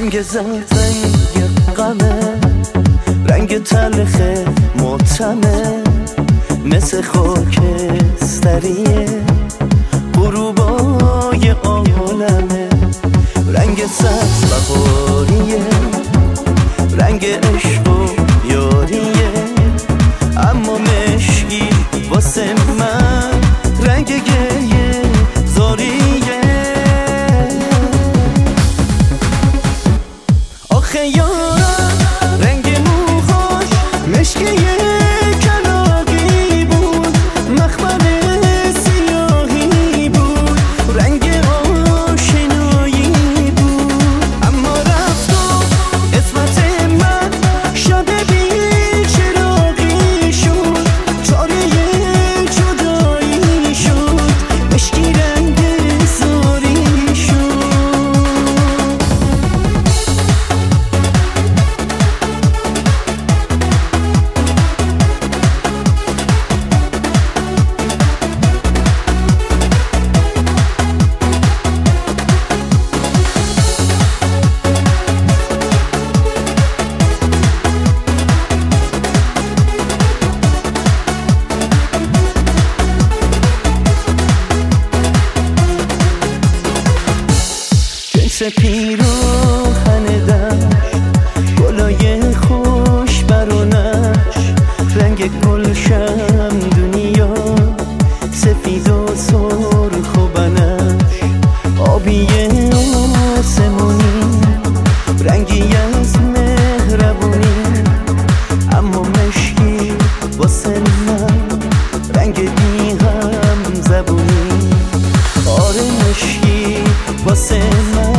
رنگ زرد رنگ غمه، رنگ تلخ متمه، مثل خاکستریه غروبای عالمه. رنگ سبز بهاریه، رنگ عشق و یاریه، اما مشکی واسه من رنگ گریه زاریه. آخه یارم رنگ موهاش مشکی کلاغی بود، مخمل سیاهی بود، رنگ آشنایی بود، اما رفت و قسمت من شب بی چراغی شد، چاره جدایی شد، مشکی رنگ زاری شد. جنس پیراهن دشت، گلای خوش برونش، رنگ گلشن دنیا، سفید و سرخ و بنفش، آبی آسمونی، رنگی از مهربونی، اما مشکی واسه من رنگ بی هم زبونی. آره مشکی واسه من